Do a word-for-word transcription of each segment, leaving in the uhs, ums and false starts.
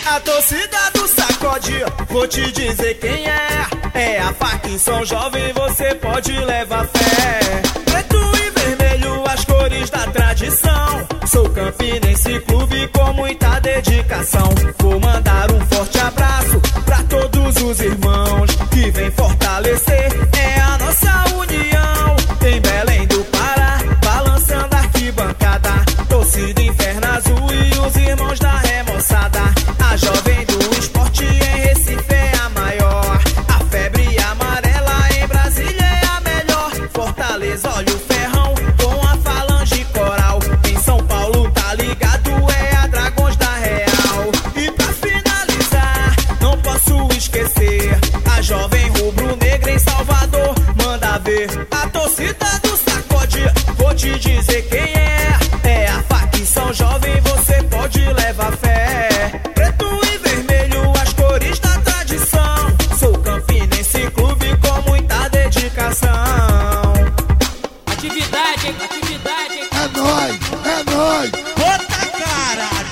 A torcida do sacode, vou te dizer quem é. É a facção jovem, você pode levar fé. Preto e vermelho, as cores da tradição. Sou Campinense Clube com muita dedicação. Vou mandar um forte abraço pra todos os irmãos que vem fortalecer. É a nossa união em Belém do Pará, balançando a arquibancada. Torcida Inferno Azul e os irmãos da remoçada. A jovem do esporte em Recife é a maior. A febre amarela em Brasília é a melhor. Fortaleza, olha o ferrão com a falange coral. Em São Paulo tá ligado, é a Dragões da Real. E pra finalizar, não posso esquecer a jovem rubro-negra em Salvador. Manda ver a torcida do sacode, vou te dizer quem é. É a facção jovem, você pode levar fé. Preto e vermelho, as cores da tradição. Sou Campinense Clube com muita dedicação. Atividade, hein? Atividade, hein? É nóis, é nóis. Bota caralho!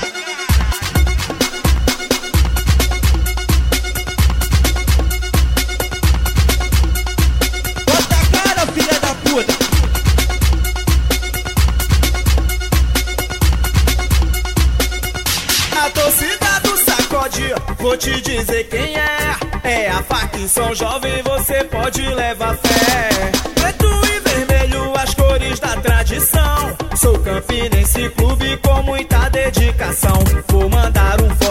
Bota a cara, filha da puta! A torcida do sacode, vou te dizer quem é. É a facção jovem, você pode levar fé. Preto e vermelho, as cores da tradição. Sou Campinense Clube com muita dedicação. Vou mandar um